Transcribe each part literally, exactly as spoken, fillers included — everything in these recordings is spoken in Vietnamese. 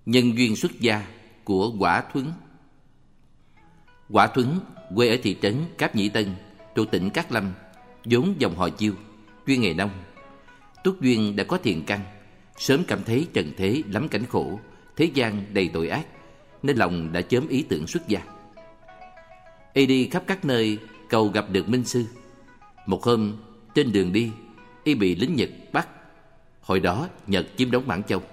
Nhân duyên xuất gia của Quả Thuấn. Quả Thuấn quê ở thị trấn Cáp Nhĩ Tân, thuộc tỉnh Cát Lâm, vốn dòng họ Chiêu, chuyên nghề nông. Túc duyên đã có thiện căn, sớm cảm thấy trần thế lắm cảnh khổ, thế gian đầy tội ác, nên lòng đã chớm ý tưởng xuất gia. Y đi khắp các nơi cầu gặp được minh sư. Một hôm trên đường đi, y bị lính Nhật bắt. Hồi đó Nhật chiếm đóng Mãn Châu.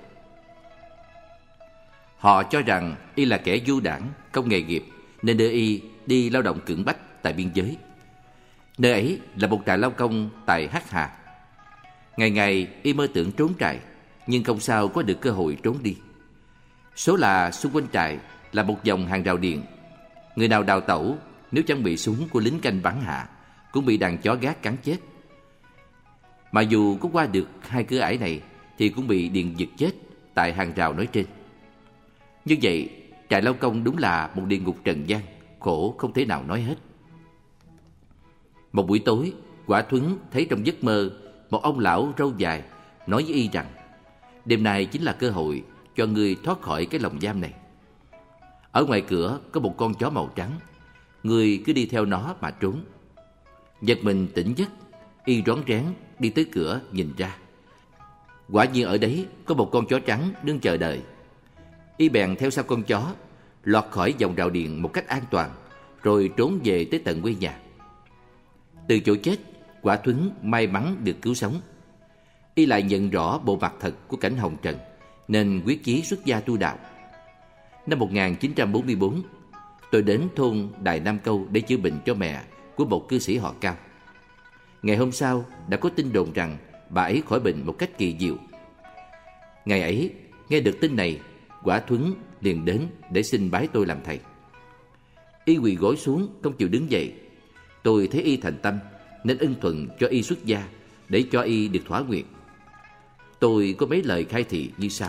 Họ cho rằng y là kẻ du đảng, không nghề nghiệp, nên đưa y đi lao động cưỡng bách tại biên giới. Nơi ấy là một trại lao công tại Hắc Hà. Ngày ngày y mơ tưởng trốn trại, nhưng không sao có được cơ hội trốn đi. Số là xung quanh trại là một dòng hàng rào điện. Người nào đào tẩu, nếu chẳng bị súng của lính canh bắn hạ, cũng bị đàn chó gác cắn chết. Mà dù có qua được hai cửa ải này, thì cũng bị điện giật chết tại hàng rào nói trên. Như vậy, trại lao công đúng là một địa ngục trần gian, khổ không thể nào nói hết. Một buổi tối, Quả Thuấn thấy trong giấc mơ một ông lão râu dài nói với y rằng đêm nay chính là cơ hội cho người thoát khỏi cái lồng giam này. Ở ngoài cửa có một con chó màu trắng, người cứ đi theo nó mà trốn. Giật mình tỉnh giấc, y rón rén đi tới cửa nhìn ra. Quả nhiên ở đấy có một con chó trắng đứng chờ đợi. Y bèn theo sau con chó, lọt khỏi vòng rào điện một cách an toàn, rồi trốn về tới tận quê nhà. Từ chỗ chết, Quả Thuấn may mắn được cứu sống. Y lại nhận rõ bộ mặt thật của cảnh hồng trần, nên quyết chí xuất gia tu đạo. Năm một nghìn chín trăm bốn mươi tư, tôi đến thôn Đài Nam Câu để chữa bệnh cho mẹ của một cư sĩ họ Cao. Ngày hôm sau đã có tin đồn rằng bà ấy khỏi bệnh một cách kỳ diệu. Ngày ấy nghe được tin này, Quả Thuấn liền đến để xin bái tôi làm thầy. Y quỳ gối xuống không chịu đứng dậy. Tôi thấy y thành tâm nên ưng thuận cho y xuất gia để cho y được thỏa nguyện. Tôi có mấy lời khai thị như sau: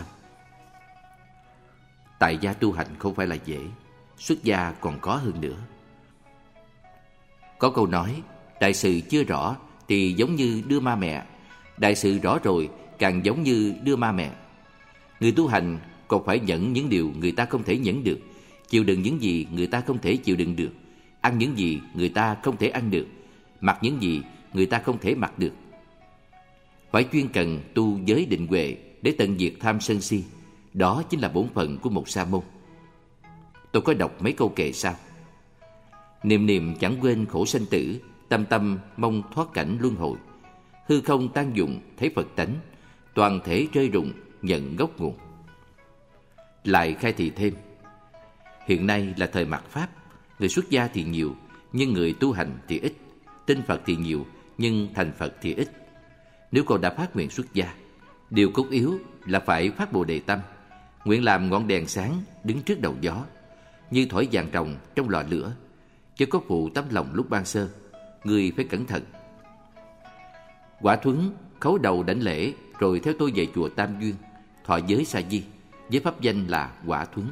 tại gia tu hành không phải là dễ, xuất gia còn khó hơn nữa. Có câu nói, đại sự chưa rõ thì giống như đưa ma mẹ, đại sự rõ rồi càng giống như đưa ma mẹ. Người tu hành còn phải nhẫn những điều người ta không thể nhẫn được, chịu đựng những gì người ta không thể chịu đựng được, ăn những gì người ta không thể ăn được, mặc những gì người ta không thể mặc được. Phải chuyên cần tu giới định huệ để tận diệt tham sân si. Đó chính là bổn phận của một sa môn. Tôi có đọc mấy câu kệ sau: niệm niệm chẳng quên khổ sanh tử, tâm tâm mong thoát cảnh luân hồi. Hư không tan dụng thấy Phật tánh, toàn thể rơi rụng nhận gốc nguồn. Lại khai thị thêm: hiện nay là thời mạt Pháp, người xuất gia thì nhiều, nhưng người tu hành thì ít. Tin Phật thì nhiều, nhưng thành Phật thì ít. Nếu con đã phát nguyện xuất gia, điều cốt yếu là phải phát Bồ Đề tâm, nguyện làm ngọn đèn sáng đứng trước đầu gió, như thỏi vàng ròng trong lò lửa, chứ có phụ tấm lòng lúc ban sơ. Người phải cẩn thận. Quả Thuấn khấu đầu đảnh lễ, rồi theo tôi về chùa Tam Duyên, thọ giới sa di với pháp danh là Quả Thuấn.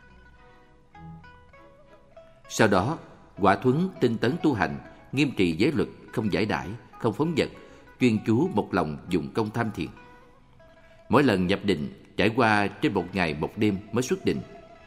Sau đó, Quả Thuấn tinh tấn tu hành, nghiêm trì giới luật, không giải đãi, không phóng dật, chuyên chú một lòng dụng công tham thiền. Mỗi lần nhập định trải qua trên một ngày một đêm mới xuất định.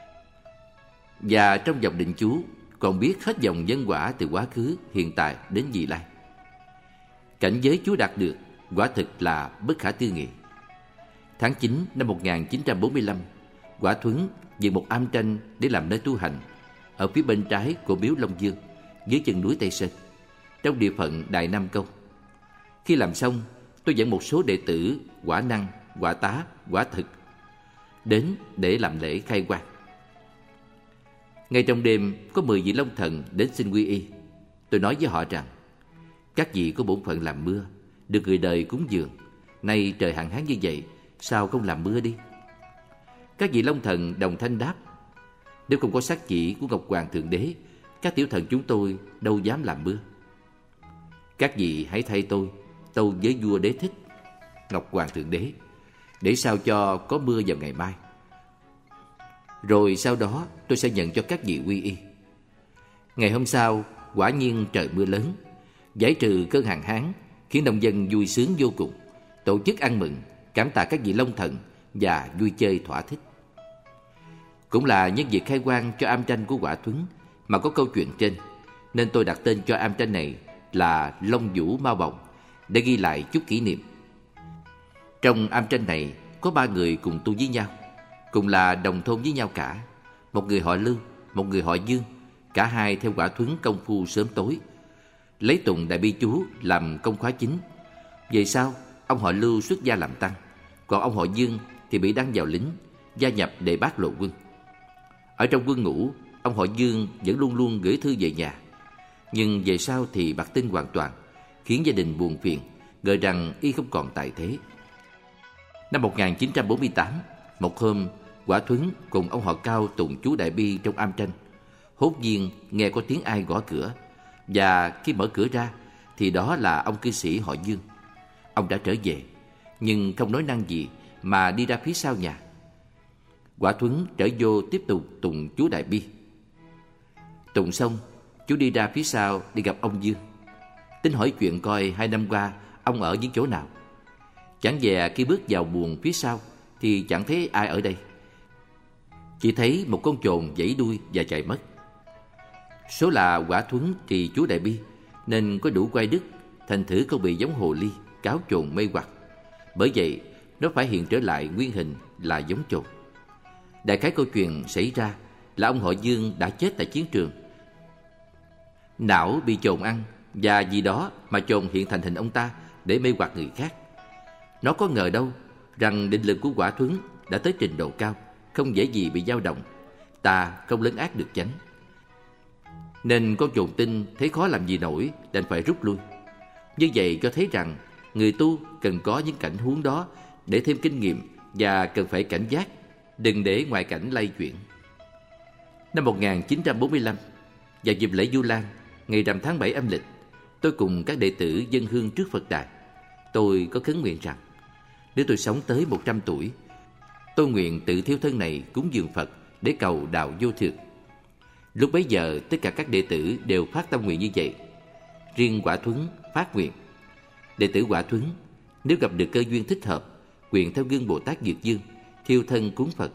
Và trong dòng định chú còn biết hết dòng nhân quả từ quá khứ, hiện tại đến vị lai. Cảnh giới chú đạt được quả thực là bất khả tư nghị. Tháng chín năm một nghìn chín trăm bốn mươi lăm, Quả Thuấn dựng một am tranh để làm nơi tu hành ở phía bên trái của miếu Long Dương, dưới chân núi Tây Sơn, trong địa phận Đại Nam Câu. Khi làm xong, tôi dẫn một số đệ tử Quả Năng, Quả Tá, Quả Thực đến để làm lễ khai quang. Ngay trong đêm, có mười vị Long Thần đến xin quy y. Tôi nói với họ rằng các vị có bổn phận làm mưa, được người đời cúng dường. Nay trời hạn hán như vậy, sao không làm mưa đi? Các vị Long Thần đồng thanh đáp: nếu không có sắc chỉ của Ngọc Hoàng Thượng Đế, các tiểu thần chúng tôi đâu dám làm mưa. Các vị hãy thay tôi tâu với vua Đế Thích, Ngọc Hoàng Thượng Đế, để sao cho có mưa vào ngày mai. Rồi sau đó tôi sẽ nhận cho các vị quy y. Ngày hôm sau, quả nhiên trời mưa lớn, giải trừ cơn hạn hán, khiến nông dân vui sướng vô cùng, tổ chức ăn mừng, cảm tạ các vị Long Thần và vui chơi thỏa thích. Cũng là nhân dịp khai quang cho am tranh của Quả Thuấn mà có câu chuyện trên, nên tôi đặt tên cho am tranh này là Long Vũ Mao Bồng để ghi lại chút kỷ niệm. Trong am tranh này có ba người cùng tu với nhau, cùng là đồng thôn với nhau cả. Một người họ Lưu, một người họ Dương, cả hai theo Quả Thuấn công phu sớm tối, lấy tụng đại bi chú làm công khóa chính. Về sau, ông họ Lưu xuất gia làm tăng, còn ông họ Dương thì bị đăng vào lính, gia nhập Đề Bát Lộ Quân. Ở trong quân ngũ, ông họ Dương vẫn luôn luôn gửi thư về nhà, nhưng về sau thì bạc tinh hoàn toàn, khiến gia đình buồn phiền, ngờ rằng y không còn tại thế. Năm một nghìn chín trăm bốn mươi tám, một hôm, Quả Thuấn cùng ông họ Cao tụng chú đại bi trong am tranh. Hốt nhiên nghe có tiếng ai gõ cửa, và khi mở cửa ra thì đó là ông cư sĩ họ Dương. Ông đã trở về, nhưng không nói năng gì mà đi ra phía sau nhà. Quả Thuấn trở vô tiếp tục tụng chú đại bi. Tụng xong, chú đi ra phía sau đi gặp ông Dương, tính hỏi chuyện coi hai năm qua ông ở những chỗ nào. Chẳng dè khi bước vào buồng phía sau thì chẳng thấy ai ở đây, chỉ thấy một con chồn vẫy đuôi và chạy mất. Số là Quả Thuấn trì chú đại bi nên có đủ quay đức, thành thử không bị giống hồ ly cáo chồn mê hoặc. Bởi vậy nó phải hiện trở lại nguyên hình là giống chồn. Đại khái câu chuyện xảy ra là ông họ Dương đã chết tại chiến trường, não bị chồn ăn, và vì đó mà chồn hiện thành hình ông ta để mê hoặc người khác. Nó có ngờ đâu rằng định lực của Quả Thuấn đã tới trình độ cao, không dễ gì bị dao động, ta không lấn át được chánh. Nên con chồn tinh thấy khó làm gì nổi, đành phải rút lui. Như vậy cho thấy rằng người tu cần có những cảnh huống đó để thêm kinh nghiệm, và cần phải cảnh giác, đừng để ngoại cảnh lay chuyển. Năm một nghìn chín trăm bốn mươi lăm, vào dịp lễ Vu Lan, ngày rằm tháng bảy âm lịch, tôi cùng các đệ tử dâng hương trước Phật đài. Tôi có khấn nguyện rằng nếu tôi sống tới một trăm tuổi, tôi nguyện tự thiêu thân này cúng dường Phật để cầu đạo vô thượng. Lúc bấy giờ tất cả các đệ tử đều phát tâm nguyện như vậy. Riêng Quả Thuấn phát nguyện: đệ tử Quả Thuấn nếu gặp được cơ duyên thích hợp, nguyện theo gương Bồ Tát Dược Dương thiêu thân cúng Phật.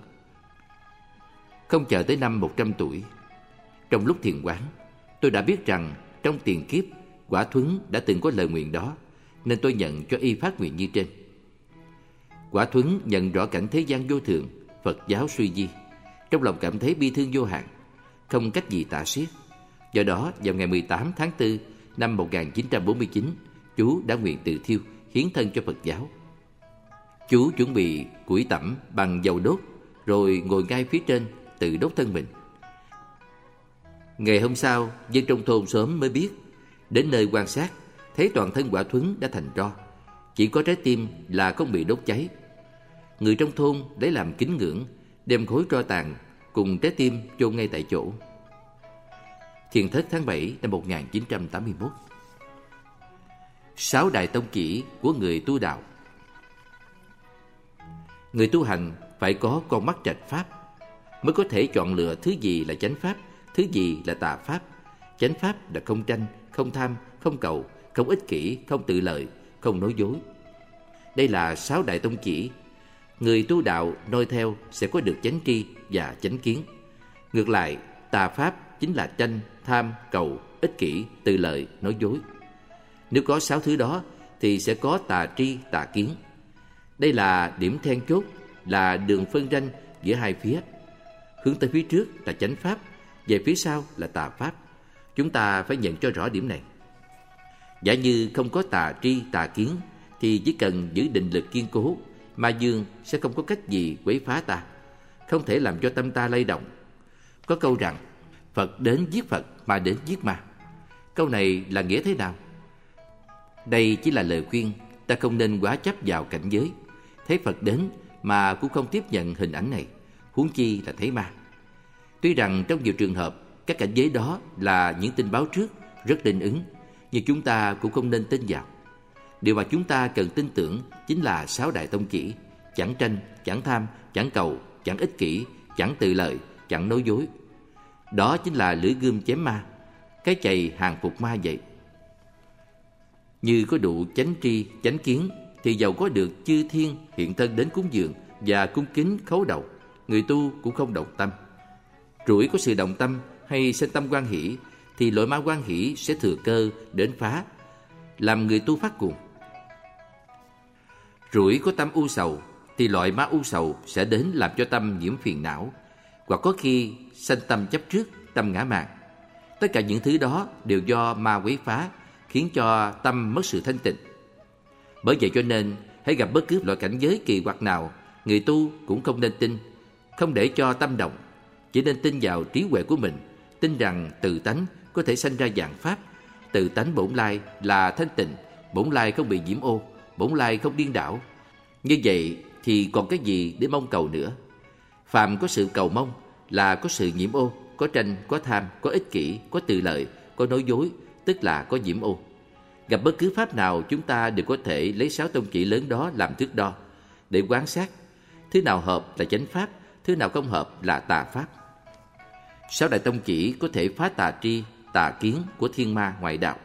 Không chờ tới năm một trăm tuổi, trong lúc thiền quán, tôi đã biết rằng trong tiền kiếp Quả Thuấn đã từng có lời nguyện đó, nên tôi nhận cho y phát nguyện như trên. Quả Thuấn nhận rõ cảnh thế gian vô thường, Phật giáo suy di, trong lòng cảm thấy bi thương vô hạn, không cách gì tả xiết. Do đó vào ngày mười tám tháng tư năm một nghìn chín trăm bốn mươi chín, chú đã nguyện tự thiêu, hiến thân cho Phật giáo. Chú chuẩn bị củi tẩm bằng dầu đốt, rồi ngồi ngay phía trên tự đốt thân mình. Ngày hôm sau, dân trong thôn xóm mới biết. Đến nơi quan sát, thấy toàn thân Quả Thuấn đã thành tro, chỉ có trái tim là không bị đốt cháy. Người trong thôn lấy làm kính ngưỡng, đem khối tro tàn cùng trái tim chôn ngay tại chỗ. Thiền thất tháng bảy năm một nghìn chín trăm tám mươi mốt. Sáu đại tông chỉ của người tu đạo. Người tu hành phải có con mắt trạch pháp, mới có thể chọn lựa thứ gì là chánh pháp, thứ gì là tà pháp. Chánh pháp là không tranh, không tham, không cầu, không ích kỷ, không tự lợi, không nói dối. Đây là sáu đại tông chỉ. Người tu đạo noi theo sẽ có được chánh tri và chánh kiến. Ngược lại, tà pháp chính là tranh, tham, cầu, ích kỷ, tự lợi, nói dối. Nếu có sáu thứ đó thì sẽ có tà tri, tà kiến. Đây là điểm then chốt, là đường phân ranh giữa hai phía. Hướng tới phía trước là chánh pháp, về phía sau là tà pháp. Chúng ta phải nhận cho rõ điểm này. Giả như không có tà tri, tà kiến thì chỉ cần giữ định lực kiên cố, ma dương sẽ không có cách gì quấy phá ta, không thể làm cho tâm ta lay động. Có câu rằng Phật đến giết Phật, ma đến giết ma. Câu này là nghĩa thế nào? Đây chỉ là lời khuyên ta không nên quá chấp vào cảnh giới. Thấy Phật đến mà cũng không tiếp nhận hình ảnh này, huống chi là thấy ma. Tuy rằng trong nhiều trường hợp các cảnh giới đó là những tin báo trước, rất linh ứng, nhưng chúng ta cũng không nên tin vào. Điều mà chúng ta cần tin tưởng chính là sáu đại tông chỉ: chẳng tranh, chẳng tham, chẳng cầu, chẳng ích kỷ, chẳng tự lợi, chẳng nói dối. Đó chính là lưỡi gươm chém ma, cái chày hàng phục ma vậy. Như có đủ chánh tri, chánh kiến thì dầu có được chư thiên hiện thân đến cúng dường và cung kính khấu đầu, người tu cũng không động tâm. Rủi có sự động tâm hay sinh tâm hoan hỷ thì loại ma hoan hỷ sẽ thừa cơ đến phá, làm người tu phát cuồng. Rủi có tâm u sầu thì loại ma u sầu sẽ đến làm cho tâm nhiễm phiền não, hoặc có khi sanh tâm chấp trước, tâm ngã mạn. Tất cả những thứ đó đều do ma quấy phá, khiến cho tâm mất sự thanh tịnh. Bởi vậy cho nên, hãy gặp bất cứ loại cảnh giới kỳ quặc nào, người tu cũng không nên tin, không để cho tâm động, chỉ nên tin vào trí huệ của mình, tin rằng tự tánh có thể sanh ra vạn pháp, tự tánh bổn lai là thanh tịnh, bổn lai không bị nhiễm ô, bổn lai không điên đảo. Như vậy thì còn cái gì để mong cầu nữa? Phàm có sự cầu mong là có sự nhiễm ô, có tranh, có tham, có ích kỷ, có tự lợi, có nói dối, tức là có nhiễm ô. Gặp bất cứ pháp nào, chúng ta đều có thể lấy sáu tông chỉ lớn đó làm thước đo để quan sát. Thứ nào hợp là chánh pháp, thứ nào không hợp là tà pháp. Sáu đại tông chỉ có thể phá tà tri, tà kiến của thiên ma ngoại đạo.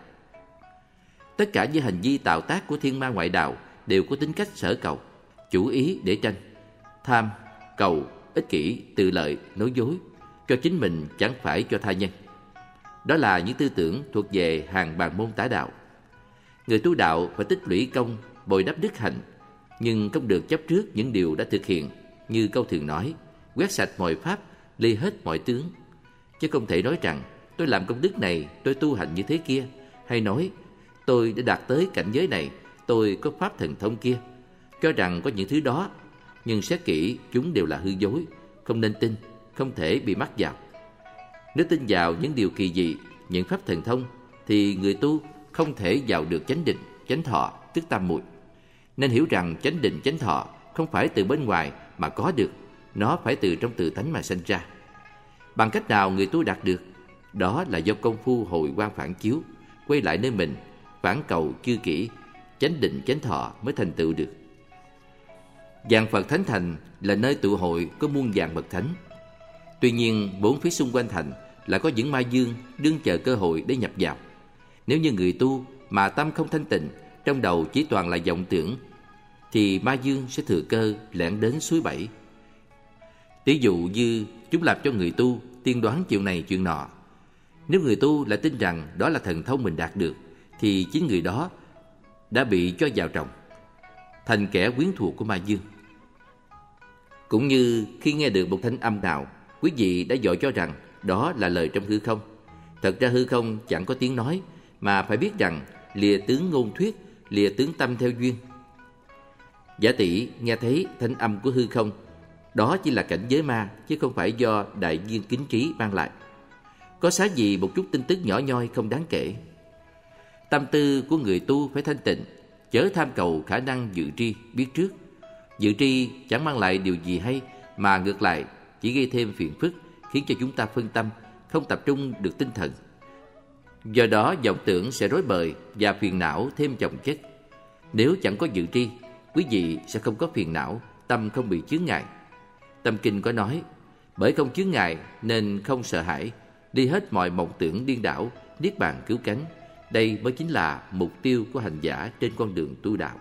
Tất cả những hành vi tạo tác của thiên ma ngoại đạo đều có tính cách sở cầu, chủ ý để tranh, tham, cầu, ích kỷ, tự lợi, nói dối, cho chính mình chẳng phải cho tha nhân. Đó là những tư tưởng thuộc về hàng bàn môn tả đạo. Người tu đạo phải tích lũy công, bồi đắp đức hạnh, nhưng không được chấp trước những điều đã thực hiện, như câu thường nói, quét sạch mọi pháp, ly hết mọi tướng. Chứ không thể nói rằng tôi làm công đức này, tôi tu hành như thế kia, hay nói tôi đã đạt tới cảnh giới này, tôi có pháp thần thông kia, cho rằng có những thứ đó, nhưng xét kỹ chúng đều là hư dối, không nên tin, không thể bị mắc vào. Nếu tin vào những điều kỳ dị, những pháp thần thông, thì người tu không thể vào được chánh định, chánh thọ, tức tam muội. Nên hiểu rằng chánh định, chánh thọ không phải từ bên ngoài mà có được, nó phải từ trong tự tánh mà sinh ra. Bằng cách nào người tu đạt được? Đó là do công phu hồi quang phản chiếu, quay lại nơi mình, phản cầu chư kỹ, chánh định, chánh thọ mới thành tựu được. Vạn Phật Thánh Thành là nơi tụ hội có muôn vàn bậc thánh. Tuy nhiên, bốn phía xung quanh thành là có những ma dương đương chờ cơ hội để nhập vào. Nếu như người tu mà tâm không thanh tịnh, trong đầu chỉ toàn là vọng tưởng, thì ma dương sẽ thừa cơ lẻn đến suối bẫy. Tỷ dụ như chúng làm cho người tu tiên đoán chuyện này chuyện nọ. Nếu người tu lại tin rằng đó là thần thông mình đạt được, thì chính người đó đã bị cho vào trọng, thành kẻ quyến thuộc của ma dương. Cũng như khi nghe được một thanh âm nào, quý vị đã vội cho rằng đó là lời trong hư không. Thật ra hư không chẳng có tiếng nói, mà phải biết rằng lìa tướng ngôn thuyết, lìa tướng tâm theo duyên. Giả tỷ nghe thấy thanh âm của hư không, đó chỉ là cảnh giới ma, chứ không phải do đại duyên kính trí mang lại. Có xá gì một chút tin tức nhỏ nhoi không đáng kể. Tâm tư của người tu phải thanh tịnh, chớ tham cầu khả năng dự tri, biết trước. Dự tri chẳng mang lại điều gì hay, mà ngược lại chỉ gây thêm phiền phức, khiến cho chúng ta phân tâm, không tập trung được tinh thần. Do đó vọng tưởng sẽ rối bời và phiền não thêm chồng chất. Nếu chẳng có dự tri, quý vị sẽ không có phiền não, tâm không bị chướng ngại. Tâm kinh có nói, bởi không chướng ngại nên không sợ hãi, đi hết mọi mộng tưởng điên đảo, niết bàn cứu cánh. Đây mới chính là mục tiêu của hành giả trên con đường tu đạo.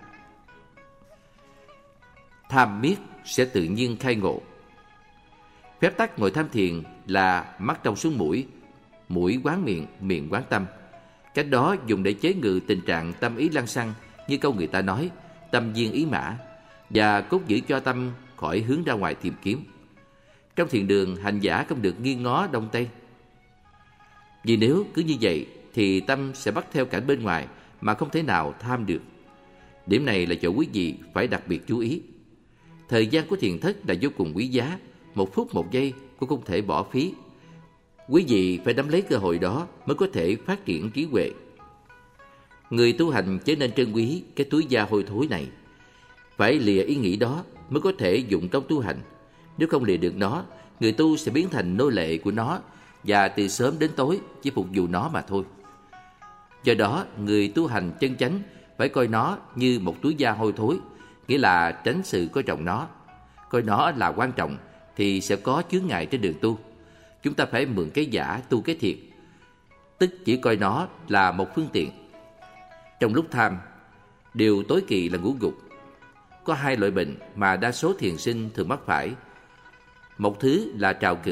Tham miết sẽ tự nhiên khai ngộ. Phép tắc ngồi tham thiền là mắt trông xuống mũi, mũi quán miệng, miệng quán tâm. Cách đó dùng để chế ngự tình trạng tâm ý lăng xăng, như câu người ta nói, tâm viên ý mã, và cốt giữ cho tâm khỏi hướng ra ngoài tìm kiếm. Trong thiền đường, hành giả không được nghiêng ngó đông tây. Vì nếu cứ như vậy thì tâm sẽ bắt theo cảnh bên ngoài mà không thể nào tham được. Điểm này là chỗ quý vị phải đặc biệt chú ý. Thời gian của thiền thất là vô cùng quý giá, một phút một giây cũng không thể bỏ phí. Quý vị phải nắm lấy cơ hội đó mới có thể phát triển trí huệ. Người tu hành trở nên trân quý cái túi da hôi thối này. Phải lìa ý nghĩ đó mới có thể dụng công tu hành. Nếu không lìa được nó, người tu sẽ biến thành nô lệ của nó, và từ sớm đến tối chỉ phục vụ nó mà thôi. Do đó, người tu hành chân chánh phải coi nó như một túi da hôi thối, nghĩa là tránh sự coi trọng nó. Coi nó là quan trọng thì sẽ có chướng ngại trên đường tu. Chúng ta phải mượn cái giả tu cái thiệt, tức chỉ coi nó là một phương tiện. Trong lúc tham, điều tối kỵ là ngũ gục. Có hai loại bệnh mà đa số thiền sinh thường mắc phải. Một thứ là trào cử,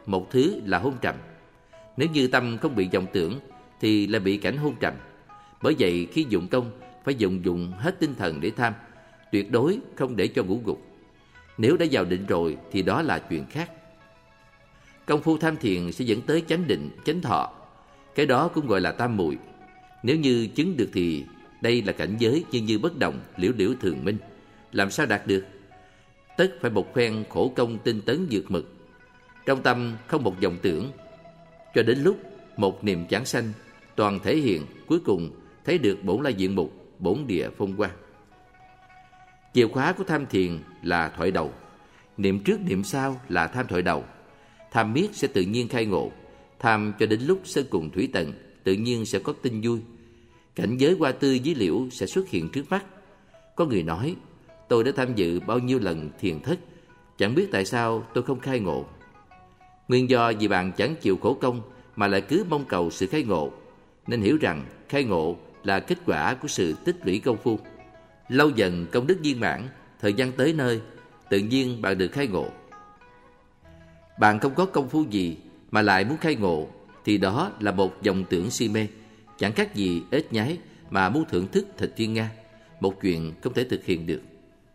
một thứ là hôn trầm. Nếu như tâm không bị vọng tưởng thì là bị cảnh hôn trầm. Bởi vậy khi dụng công phải dụng dụng hết tinh thần để tham, tuyệt đối không để cho ngủ gục. Nếu đã vào định rồi thì đó là chuyện khác. Công phu tham thiền sẽ dẫn tới chánh định, chánh thọ. Cái đó cũng gọi là tam muội. Nếu như chứng được thì đây là cảnh giới như như bất động, liễu liễu thường minh. Làm sao đạt được? Tất phải một phen khổ công tinh tấn vượt mực. Trong tâm không một vọng tưởng, cho đến lúc một niệm chảng sanh toàn thể hiện, cuối cùng thấy được bổn lai diện mục, bổn địa phong quang. Chìa khóa của tham thiền là thoại đầu. Niệm trước niệm sau là tham thoại đầu. Tham miết sẽ tự nhiên khai ngộ. Tham cho đến lúc sơn cùng thủy tận, tự nhiên sẽ có tin vui. Cảnh giới hoa tươi với liễu sẽ xuất hiện trước mắt. Có người nói, tôi đã tham dự bao nhiêu lần thiền thất, chẳng biết tại sao tôi không khai ngộ. Nguyên do vì bạn chẳng chịu khổ công mà lại cứ mong cầu sự khai ngộ. Nên hiểu rằng khai ngộ là kết quả của sự tích lũy công phu. Lâu dần công đức viên mãn, thời gian tới nơi, tự nhiên bạn được khai ngộ. Bạn không có công phu gì mà lại muốn khai ngộ, thì đó là một vọng tưởng si mê, chẳng khác gì ếch nhái mà muốn thưởng thức thịt thiên nga, một chuyện không thể thực hiện được.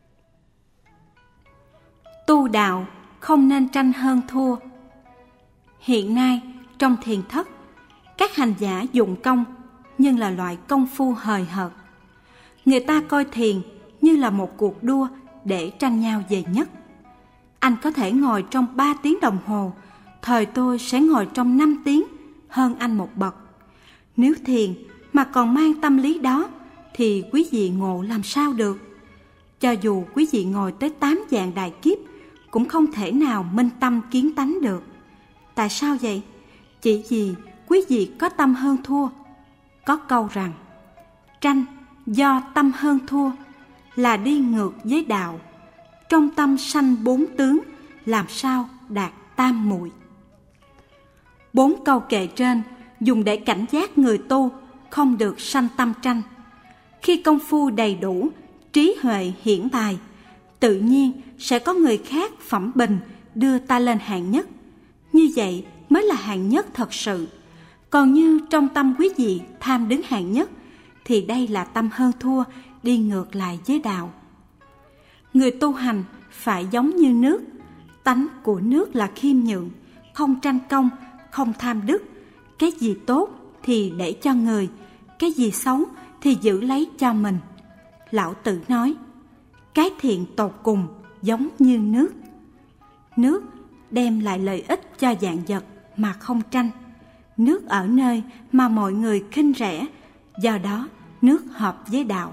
Tu đạo không nên tranh hơn thua. Hiện nay trong thiền thất, các hành giả dụng công nhưng là loại công phu hời hợt. Người ta coi thiền như là một cuộc đua để tranh nhau về nhất. Anh có thể ngồi trong ba tiếng đồng hồ, thời tôi sẽ ngồi trong năm tiếng, hơn anh một bậc. Nếu thiền mà còn mang tâm lý đó thì quý vị ngộ làm sao được? Cho dù quý vị ngồi tới tám vạn đại kiếp cũng không thể nào minh tâm kiến tánh được. Tại sao vậy? Chỉ vì quý vị có tâm hơn thua. Có câu rằng, tranh do tâm hơn thua là đi ngược với đạo. Trong tâm sanh bốn tướng, làm sao đạt tam muội? Bốn câu kệ trên dùng để cảnh giác người tu không được sanh tâm tranh. Khi công phu đầy đủ, trí huệ hiển tài, tự nhiên sẽ có người khác phẩm bình đưa ta lên hạng nhất. Như vậy mới là hạng nhất thật sự. Còn như trong tâm quý vị tham đứng hạng nhất, thì đây là tâm hơn thua, đi ngược lại với đạo. Người tu hành phải giống như nước. Tánh của nước là khiêm nhượng, không tranh công, không tham đức. Cái gì tốt thì để cho người, cái gì xấu thì giữ lấy cho mình. Lão Tử nói, cái thiện tột cùng giống như nước. Nước đem lại lợi ích cho vạn vật mà không tranh. Nước ở nơi mà mọi người khinh rẻ, do đó nước hợp với đạo.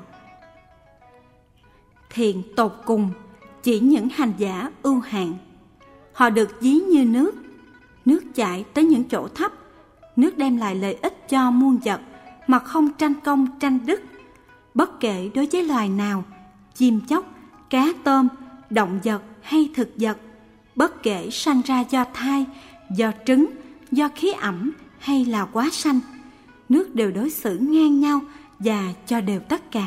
Thiện tột cùng chỉ những hành giả ưu hạng. Họ được ví như nước. Nước chảy tới những chỗ thấp, nước đem lại lợi ích cho muôn vật mà không tranh công tranh đức. Bất kể đối với loài nào, chim chóc, cá tôm, động vật hay thực vật, bất kể sanh ra do thai, do trứng, do khí ẩm hay là quá sanh, nước đều đối xử ngang nhau và cho đều tất cả.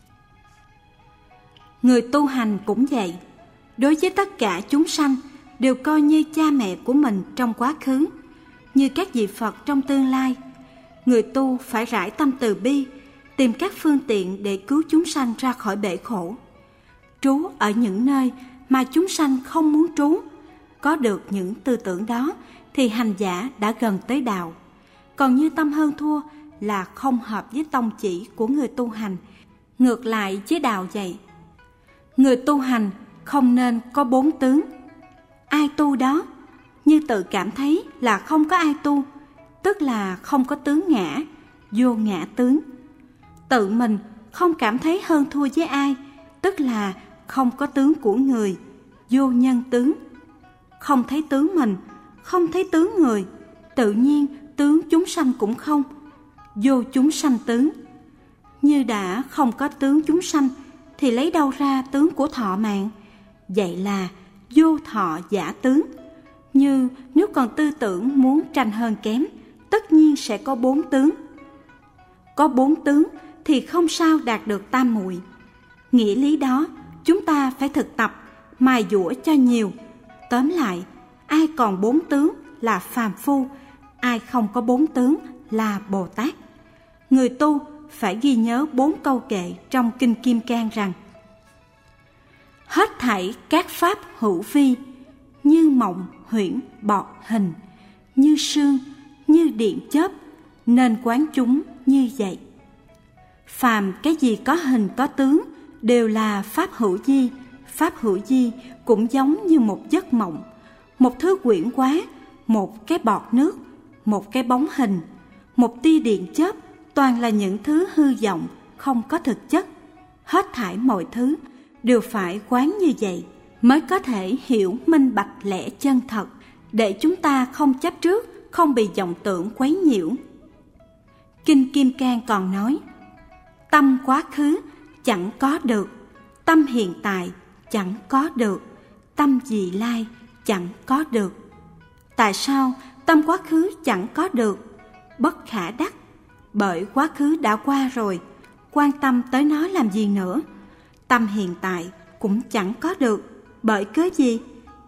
Người tu hành cũng vậy. Đối với tất cả chúng sanh đều coi như cha mẹ của mình trong quá khứ, như các vị Phật trong tương lai. Người tu phải rải tâm từ bi, tìm các phương tiện để cứu chúng sanh ra khỏi bể khổ. Trú ở những nơi mà chúng sanh không muốn trú. Có được những tư tưởng đó thì hành giả đã gần tới đạo. Còn như tâm hơn thua là không hợp với tông chỉ của người tu hành, ngược lại với đạo vậy. Người tu hành không nên có bốn tướng. Ai tu đó, như tự cảm thấy là không có ai tu, tức là không có tướng ngã, vô ngã tướng. Tự mình không cảm thấy hơn thua với ai, tức là không có tướng của người, vô nhân tướng. Không thấy tướng mình, không thấy tướng người, tự nhiên tướng chúng sanh cũng không, vô chúng sanh tướng. Như đã không có tướng chúng sanh thì lấy đâu ra tướng của thọ mạng? Vậy là vô thọ giả tướng. Như nếu còn tư tưởng muốn tranh hơn kém, tất nhiên sẽ có bốn tướng. Có bốn tướng thì không sao đạt được tam muội. Nghĩa lý đó chúng ta phải thực tập, mài dũa cho nhiều. Tóm lại, ai còn bốn tướng là phàm phu, ai không có bốn tướng là Bồ Tát. Người tu phải ghi nhớ bốn câu kệ trong Kinh Kim Cang rằng: hết thảy các pháp hữu vi, như mộng huyễn bọt hình, như sương, như điện chớp, nên quán chúng như vậy. Phàm cái gì có hình có tướng đều là pháp hữu vi. Pháp hữu vi cũng giống như một giấc mộng, một thứ quyển quá, một cái bọt nước, một cái bóng hình, một tia điện chớp, toàn là những thứ hư vọng, không có thực chất. Hết thảy mọi thứ đều phải quán như vậy mới có thể hiểu minh bạch lẽ chân thật, để chúng ta không chấp trước, không bị vọng tưởng quấy nhiễu. Kinh Kim Cang còn nói: tâm quá khứ chẳng có được, tâm hiện tại chẳng có được, tâm vị lai chẳng có được. Tại sao tâm quá khứ chẳng có được? Bất khả đắc. Bởi quá khứ đã qua rồi, quan tâm tới nó làm gì nữa? Tâm hiện tại cũng chẳng có được. Bởi cớ gì?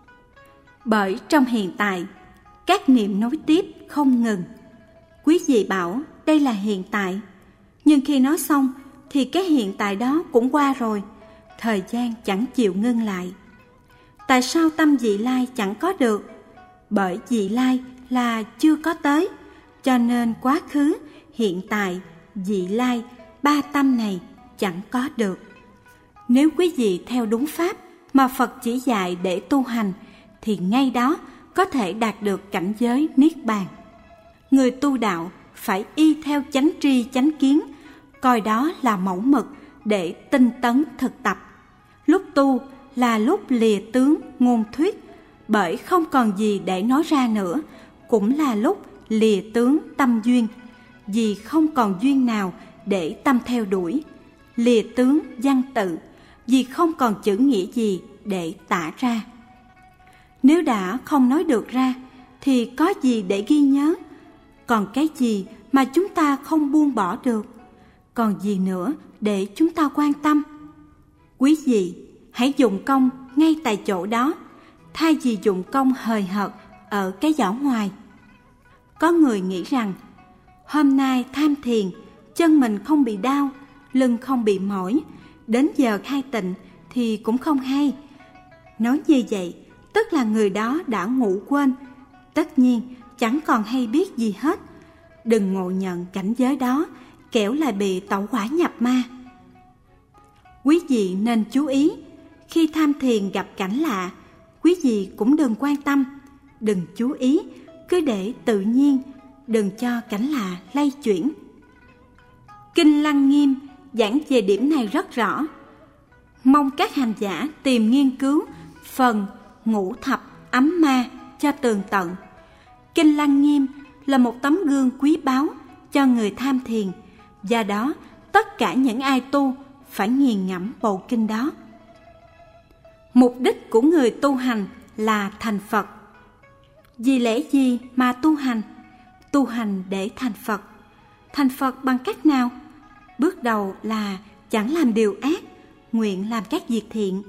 Bởi trong hiện tại, các niệm nối tiếp không ngừng. Quý vị bảo đây là hiện tại, nhưng khi nói xong thì cái hiện tại đó cũng qua rồi, thời gian chẳng chịu ngưng lại. Tại sao tâm vị lai chẳng có được? Bởi vị lai là chưa có tới, cho nên quá khứ, hiện tại, vị lai, ba tâm này chẳng có được. Nếu quý vị theo đúng pháp mà Phật chỉ dạy để tu hành, thì ngay đó có thể đạt được cảnh giới Niết Bàn. Người tu đạo phải y theo chánh tri chánh kiến, coi đó là mẫu mực để tinh tấn thực tập. Lúc tu là lúc lìa tướng ngôn thuyết, bởi không còn gì để nói ra nữa, cũng là lúc lìa tướng tâm duyên, vì không còn duyên nào để tâm theo đuổi. Lìa tướng văn tự, vì không còn chữ nghĩa gì để tả ra. Nếu đã không nói được ra thì có gì để ghi nhớ? Còn cái gì mà chúng ta không buông bỏ được? Còn gì nữa để chúng ta quan tâm? Quý vị hãy dụng công ngay tại chỗ đó, thay vì dụng công hời hợt ở cái vỏ ngoài. Có người nghĩ rằng hôm nay tham thiền, chân mình không bị đau, lưng không bị mỏi, đến giờ khai tịnh thì cũng không hay. Nói như vậy tức là người đó đã ngủ quên, tất nhiên chẳng còn hay biết gì hết. Đừng ngộ nhận cảnh giới đó, kẻo lại bị tẩu hỏa nhập ma. Quý vị nên chú ý, khi tham thiền gặp cảnh lạ, quý vị cũng đừng quan tâm, đừng chú ý, cứ để tự nhiên, đừng cho cảnh lạ lay chuyển. Kinh Lăng Nghiêm giảng về điểm này rất rõ. Mong các hành giả tìm nghiên cứu phần ngũ thập ấm ma cho tường tận. Kinh Lăng Nghiêm là một tấm gương quý báu cho người tham thiền, do đó tất cả những ai tu phải nghiền ngẫm bộ kinh đó. Mục đích của người tu hành là thành Phật. Vì lẽ gì mà tu hành? Tu hành để thành Phật. Thành Phật bằng cách nào? Bước đầu là chẳng làm điều ác, nguyện làm các việc thiện.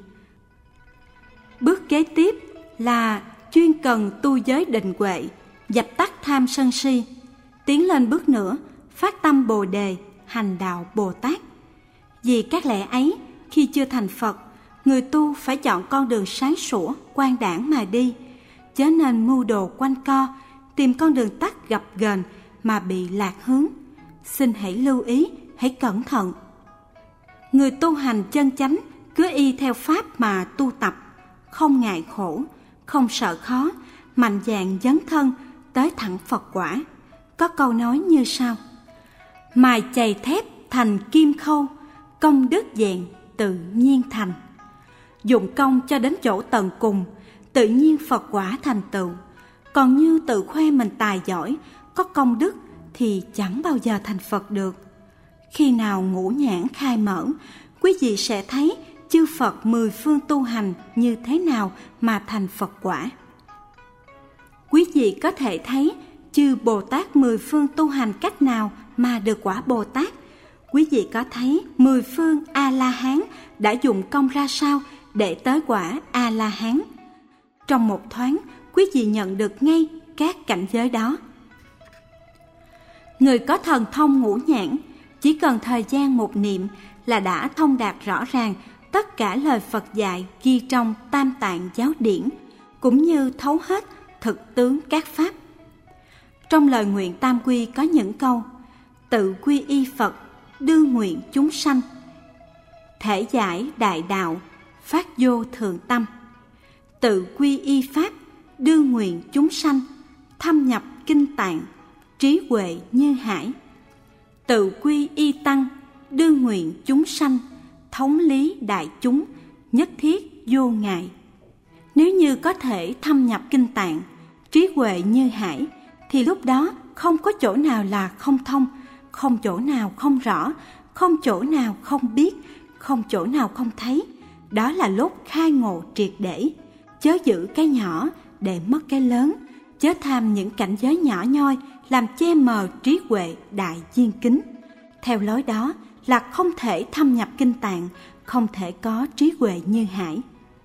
Bước kế tiếp là chuyên cần tu giới định huệ, dập tắt tham sân si. Tiến lên bước nữa, phát tâm Bồ Đề, hành đạo Bồ Tát. Vì các lẽ ấy, khi chưa thành Phật, người tu phải chọn con đường sáng sủa, quang đãng mà đi, chớ nên mưu đồ quanh co, tìm con đường tắt gập ghềnh mà bị lạc hướng. Xin hãy lưu ý, hãy cẩn thận. Người tu hành chân chánh cứ y theo pháp mà tu tập, không ngại khổ, không sợ khó, mạnh dạn dấn thân tới thẳng Phật quả. Có câu nói như sau: mài chày thép thành kim khâu, công đức vẹn tự nhiên thành. Dụng công cho đến chỗ tận cùng, tự nhiên Phật quả thành tựu. Còn như tự khoe mình tài giỏi, có công đức thì chẳng bao giờ thành Phật được. Khi nào ngũ nhãn khai mở, quý vị sẽ thấy chư Phật mười phương tu hành như thế nào mà thành Phật quả. Quý vị có thể thấy chư Bồ Tát mười phương tu hành cách nào mà được quả Bồ Tát. Quý vị có thấy mười phương A-la-hán đã dụng công ra sao để tới quả A-la-hán. Trong một thoáng, quý vị nhận được ngay các cảnh giới đó. Người có thần thông ngũ nhãn chỉ cần thời gian một niệm là đã thông đạt rõ ràng tất cả lời Phật dạy ghi trong Tam Tạng Giáo Điển, cũng như thấu hết thực tướng các pháp. Trong lời nguyện tam quy có những câu: tự quy y Phật, đương nguyện chúng sanh, thể giải đại đạo, phát vô thượng tâm. Tự quy y pháp, đương nguyện chúng sanh, thâm nhập kinh tạng, trí huệ như hải. Tự quy y tăng, đương nguyện chúng sanh, thống lý đại chúng, nhất thiết vô ngại. Nếu như có thể thâm nhập kinh tạng, trí huệ như hải, thì lúc đó không có chỗ nào là không thông, không chỗ nào không rõ, không chỗ nào không biết, không chỗ nào không thấy. Đó là lúc khai ngộ triệt để. Chớ giữ cái nhỏ để mất cái lớn, chớ tham những cảnh giới nhỏ nhoi làm che mờ trí huệ đại viên kính. Theo lối đó là không thể thâm nhập kinh tạng, không thể có trí huệ như hải.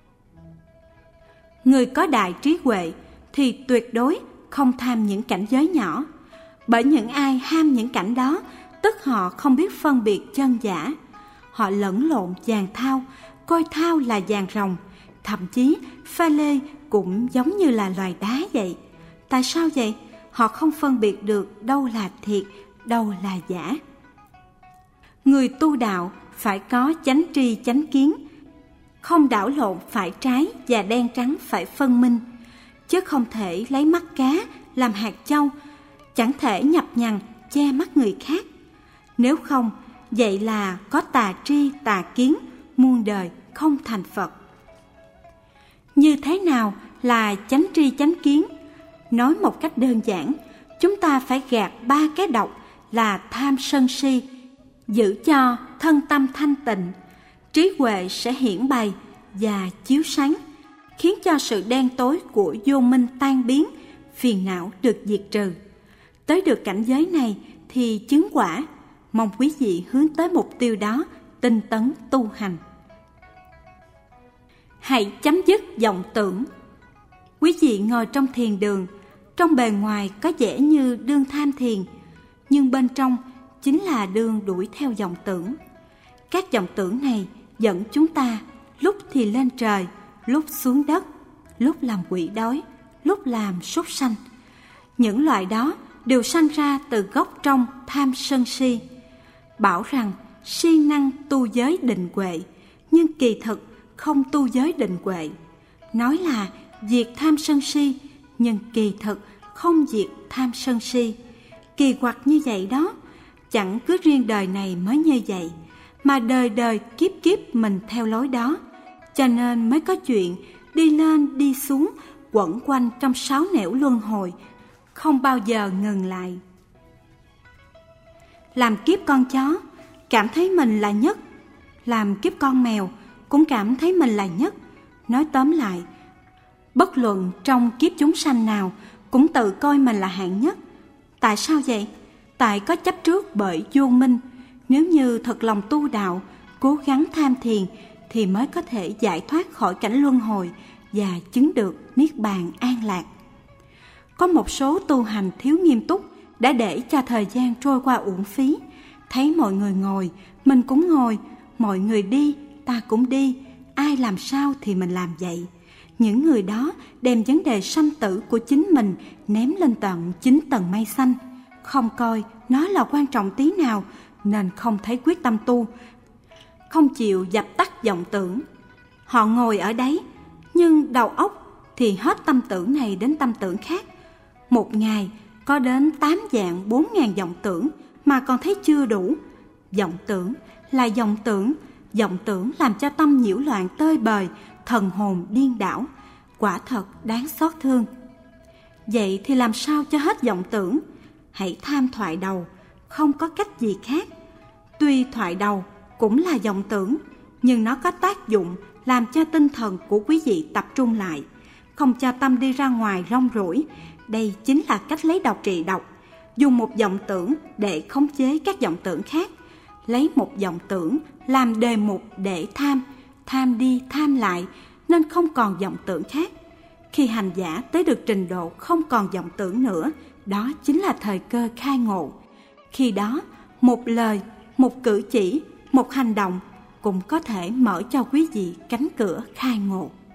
Người có đại trí huệ thì tuyệt đối không tham những cảnh giới nhỏ, bởi những ai ham những cảnh đó tức họ không biết phân biệt chân giả. Họ lẫn lộn vàng thau, coi thau là vàng ròng, thậm chí pha lê cũng giống như là loài đá vậy. Tại sao vậy? Họ không phân biệt được đâu là thiệt, đâu là giả. Người tu đạo phải có chánh tri chánh kiến, không đảo lộn phải trái và đen trắng phải phân minh, chứ không thể lấy mắt cá làm hạt châu, chẳng thể nhập nhằng che mắt người khác. Nếu không, vậy là có tà tri tà kiến, muôn đời không thành Phật. Như thế nào là chánh tri chánh kiến? Nói một cách đơn giản, chúng ta phải gạt ba cái độc là tham sân si, giữ cho thân tâm thanh tịnh. Trí huệ sẽ hiển bày và chiếu sáng, khiến cho sự đen tối của vô minh tan biến, phiền não được diệt trừ. Tới được cảnh giới này thì chứng quả. Mong quý vị hướng tới mục tiêu đó, tinh tấn tu hành. Hãy chấm dứt vọng tưởng. Quý vị ngồi trong thiền đường, trong bề ngoài có vẻ như đương tham thiền, nhưng bên trong chính là đương đuổi theo vọng tưởng. Các vọng tưởng này dẫn chúng ta lúc thì lên trời, lúc xuống đất, lúc làm quỷ đói, lúc làm súc sanh. Những loại đó đều sanh ra từ gốc trong tham sân si. Bảo rằng siêng năng tu giới định huệ, nhưng kỳ thực không tu giới định huệ. Nói là diệt tham sân si, nhưng kỳ thực không diệt tham sân si. Kỳ quặc như vậy đó. Chẳng cứ riêng đời này mới như vậy, mà đời đời kiếp kiếp mình theo lối đó. Cho nên mới có chuyện đi lên đi xuống, quẩn quanh trong sáu nẻo luân hồi, không bao giờ ngừng lại. Làm kiếp con chó, cảm thấy mình là nhất. Làm kiếp con mèo, cũng cảm thấy mình là nhất. Nói tóm lại, bất luận trong kiếp chúng sanh nào, cũng tự coi mình là hạng nhất. Tại sao vậy? Tại có chấp trước bởi vô minh. Nếu như thật lòng tu đạo, cố gắng tham thiền, thì mới có thể giải thoát khỏi cảnh luân hồi và chứng được niết bàn an lạc. Có một số tu hành thiếu nghiêm túc đã để cho thời gian trôi qua uổng phí. Thấy mọi người ngồi, mình cũng ngồi, mọi người đi, ta cũng đi, ai làm sao thì mình làm vậy. Những người đó đem vấn đề sanh tử của chính mình ném lên tận chín tầng mây xanh, không coi nó là quan trọng tí nào, nên không thấy quyết tâm tu, không chịu dập tắt vọng tưởng. Họ ngồi ở đấy, nhưng đầu óc thì hết tâm tưởng này đến tâm tưởng khác. Một ngày có đến tám vạn bốn ngàn vọng tưởng mà còn thấy chưa đủ. Vọng tưởng là vọng tưởng, vọng tưởng làm cho tâm nhiễu loạn tơi bời, thần hồn điên đảo, quả thật đáng xót thương. Vậy thì làm sao cho hết vọng tưởng? Hãy tham thoại đầu, không có cách gì khác. Tuy thoại đầu cũng là vọng tưởng, nhưng nó có tác dụng làm cho tinh thần của quý vị tập trung lại, không cho tâm đi ra ngoài rong ruổi. Đây chính là cách lấy độc trị độc, dùng một vọng tưởng để khống chế các vọng tưởng khác. Lấy một vọng tưởng làm đề mục để tham, tham đi tham lại, nên không còn vọng tưởng khác. Khi hành giả tới được trình độ không còn vọng tưởng nữa, đó chính là thời cơ khai ngộ. Khi đó, một lời, một cử chỉ, một hành động cũng có thể mở cho quý vị cánh cửa khai ngộ.